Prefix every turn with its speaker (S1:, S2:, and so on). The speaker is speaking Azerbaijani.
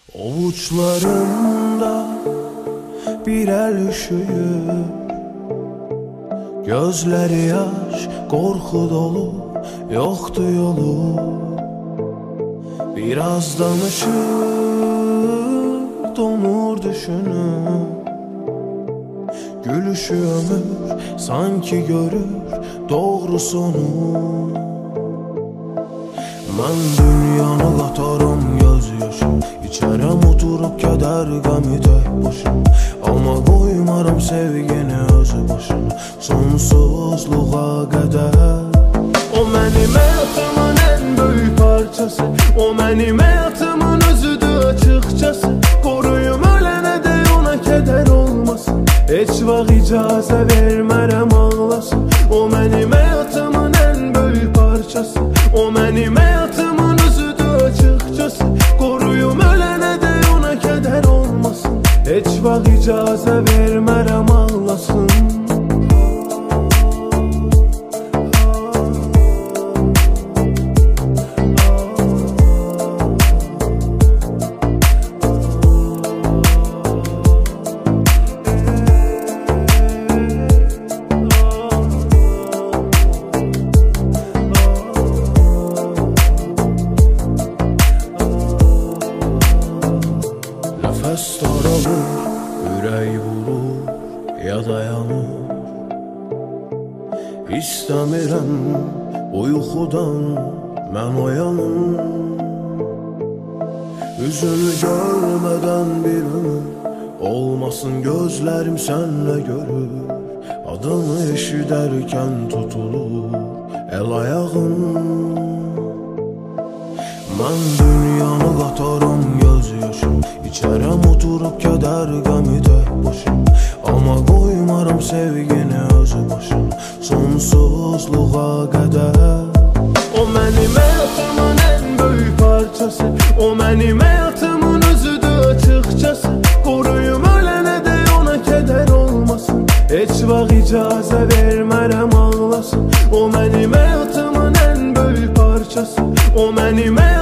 S1: Ovuçlarımda bir el üşüyür, gözleri yaş, korku dolu, yoktu yolu. Biraz danışır, donur düşünür, gülüşü ömür, sanki görür doğrusunu. Mən dünyanı qatarım göz yaşım, İçərəm oturup kədər qəmi tək başım. Amma qoymaram sevgini özü başına, sonsuzluğa qədər. O mənim həyatımın ən böyük parçası, o mənim həyatımın özüdür açıqcası. Qoruyum ölənə də ona kədər olmasın, heç vaxt icazə vermərəm ağlasın. O mənim həyatımın ən böyük parçası, o mənim həyatımın özüdür açıqcası. Qoruyum ölənə də ona kədər olmasın, heç vaxt icazə vermərəm ağlasın. Nəfəs daralır, ürək vurur, ya dayanır. İstəmirəm bu yuxudan mən oyanım. Üzünü görmədən bir ömür olmasın, gözlərim sənlə görür. Adını eşidərkən tutulur el ayağım. Mən dünyanı qatarım göz yaşım, İçərəm oturup kədər qəmi tək başım. Amma qoymaram sevgini özü başına, sonsuzluğa qədər. O mənim həyatımın ən böyük parçası, o mənim həyatımın özüdür açıqcası. Qoruyum ölənə də ona kədər olmasın, heç vaxt icazə vermərəm ağlasın. O mənim həyatımın ən böyük parçası, o mənim həyatımın